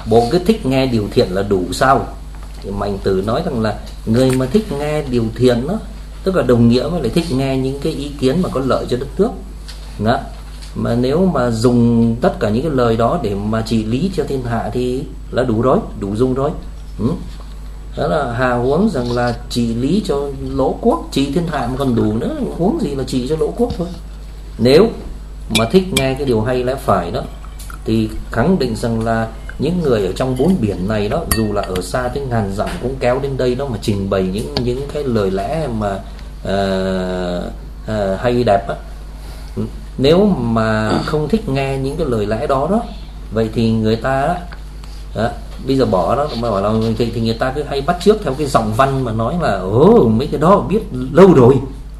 bộ cứ thích nghe điều thiện là đủ sao? Thì Mạnh Tử nói rằng là người mà thích nghe điều thiện đó, tức là đồng nghĩa với lại thích nghe những cái ý kiến mà có lợi cho đất nước đó. Mà nếu mà dùng tất cả những cái lời đó để mà trị lý cho thiên hạ thì là đủ rồi, đủ dùng rồi. Đó là hà huống rằng là trị lý cho lỗ quốc, trị thiên hạ mà còn đủ nữa, huống gì là trị cho lỗ quốc thôi. Nếu mà thích nghe cái điều hay lẽ phải đó thì khẳng định rằng là những người ở trong bốn biển này đó, dù là ở xa tới ngàn dặm cũng kéo đến đây đó mà trình bày những cái lời lẽ mà hay đẹp á. Nếu mà không thích nghe những cái lời lẽ đó đó, vậy thì người ta đó, bây giờ bỏ đó mà bảo là thì người ta cứ hay bắt chước theo cái giọng văn mà nói là mấy cái đó biết lâu rồi,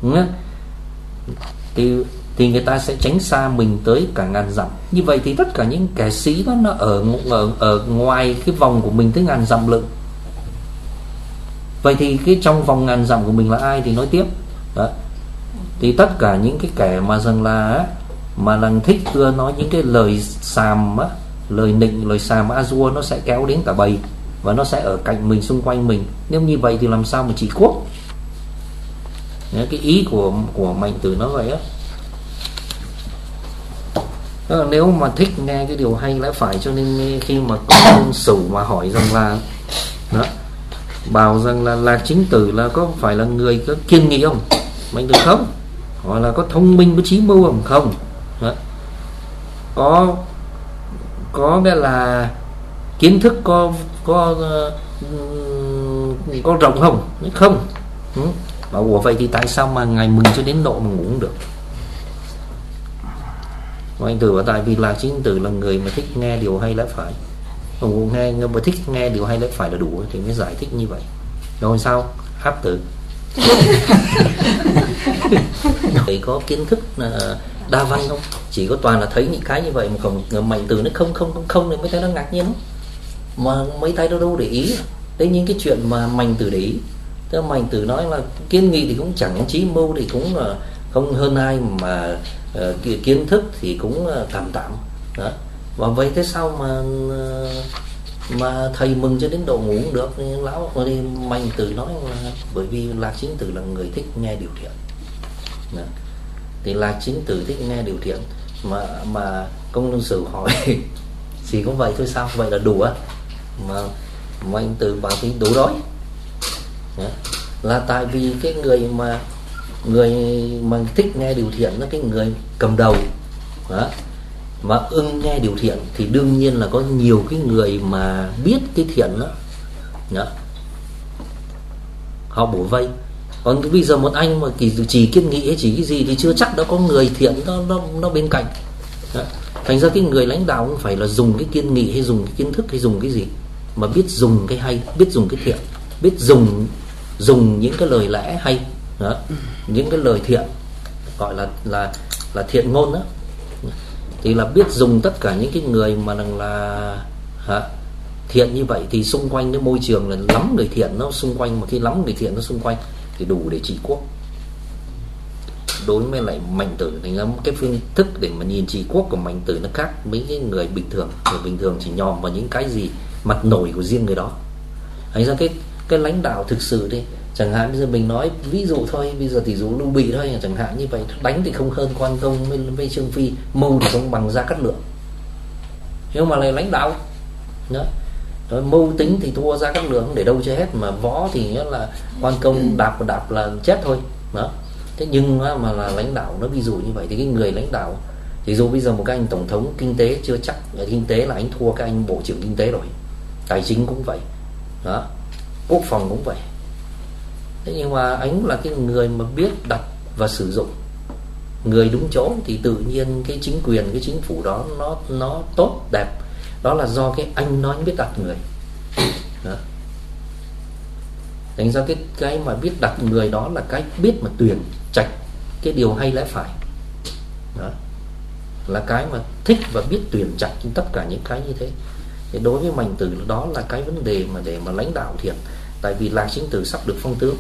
thì người ta sẽ tránh xa mình tới cả ngàn dặm. Như vậy thì tất cả những kẻ sĩ đó nó ở ngoài cái vòng của mình tới ngàn dặm lận. Vậy thì cái trong vòng ngàn dặm của mình là ai thì nói tiếp đó. Thì tất cả những cái kẻ mà rằng là mà là thích ưa nói những cái lời xàm á, lời nịnh, lời xàm a dua, nó sẽ kéo đến cả bầy và nó sẽ ở cạnh mình, xung quanh mình. Nếu như vậy thì làm sao mà trị quốc? Cái ý của Mạnh Tử nói vậy á. Nếu mà thích nghe cái điều hay lẽ phải, cho nên khi mà Công Sửu mà hỏi rằng là đó, bảo rằng là Lạc Chính Tử là có phải là người có kiên nghị không? Mạnh Tử không. Hỏi là có thông minh, có trí mưu không? Không. Đó. Có cái là kiến thức có rộng không? Không. Bảo ủa vậy thì tại sao mà ngài mừng cho đến độ mà ngủ không được? Anh Tử bảo tại vì Lạc Chính Tử là người mà thích nghe điều hay lẽ phải, mà thích nghe điều hay lẽ phải là đủ thì mới giải thích như vậy. Rồi sao? Áp tử thì có kiến thức đa văn không? Chỉ có toàn là thấy những cái như vậy mà không. Mạnh Tử nó không thì mới thấy nó ngạc nhiên lắm. Mà mấy tay đâu để ý đến những cái chuyện mà Mạnh Tử để ý. Thế Mạnh Tử nói là kiên nghị thì cũng chẳng, trí mưu thì cũng là không hơn ai, mà kiến thức thì cũng tạm tạm đó. Và vậy thế sao mà thầy mừng cho đến độ ngủ cũng được? Lão đi Mạnh Tử nói là bởi vì Lạc Chính Tử là người thích nghe điều thiện đó. Thì Lạc Chính Tử thích nghe điều thiện mà Công Lương Sửu hỏi chỉ có vậy thôi sao? Vậy là đủ á? Mà Mạnh Tử bảo thì đủ rồi đó. Là tại vì cái người mà thích nghe điều thiện là cái người cầm đầu đó, mà ưng nghe điều thiện thì đương nhiên là có nhiều cái người mà biết cái thiện đó, họ bổ vây. Còn bây giờ một anh mà chỉ kiên nghị hay chỉ cái gì thì chưa chắc đã có người thiện nó bên cạnh đó. Thành ra cái người lãnh đạo không phải là dùng cái kiên nghị hay dùng cái kiến thức hay dùng cái gì, mà biết dùng cái hay, biết dùng cái thiện, biết dùng những cái lời lẽ hay đó, những cái lời thiện, gọi là thiện ngôn đó, thì là biết dùng tất cả những cái người mà là thiện như vậy, thì xung quanh cái môi trường là lắm người thiện nó xung quanh, mà khi lắm người thiện nó xung quanh thì đủ để trị quốc. Đối với lại Mạnh Tử thì cái phương thức để mà nhìn trị quốc của Mạnh Tử nó khác mấy cái người bình thường. Người bình thường chỉ nhòm vào những cái gì mặt nổi của riêng người đó. Thành ra cái lãnh đạo thực sự đi, chẳng hạn bây giờ mình nói ví dụ thôi, bây giờ thì dụ Lưu Bị thôi chẳng hạn như vậy, đánh thì không hơn Quan Công với Trương Phi, mưu thì không bằng Gia Cát Lượng, nhưng mà lại lãnh đạo đó. Rồi mưu tính thì thua Gia Cát Lượng để đâu cho hết, mà võ thì nghĩa là Quan Công đạp là chết thôi đó. Thế nhưng mà là lãnh đạo nó ví dụ như vậy thì cái người lãnh đạo, thì dù bây giờ một cái anh tổng thống kinh tế chưa chắc, kinh tế là anh thua cái anh bộ trưởng kinh tế rồi, tài chính cũng vậy đó, quốc phòng cũng vậy. Thế nhưng mà anh là cái người mà biết đặt và sử dụng người đúng chỗ, thì tự nhiên cái chính quyền, cái chính phủ đó nó tốt đẹp. Đó là do cái anh nói biết đặt người đó. Thành ra cái mà biết đặt người đó là cái biết mà tuyển trạch cái điều hay lẽ phải đó, là cái mà thích và biết tuyển trạch tất cả những cái như thế. Thì đối với Mạnh Tử đó là cái vấn đề mà để mà lãnh đạo thiện. Tại vì Lạc Chính Tử sắp được phong tướng.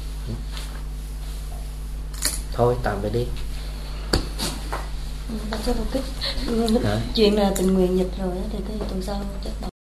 Thôi tạm về đi. Chuyện là tình nguyện dịch rồi thì tuần sau chắc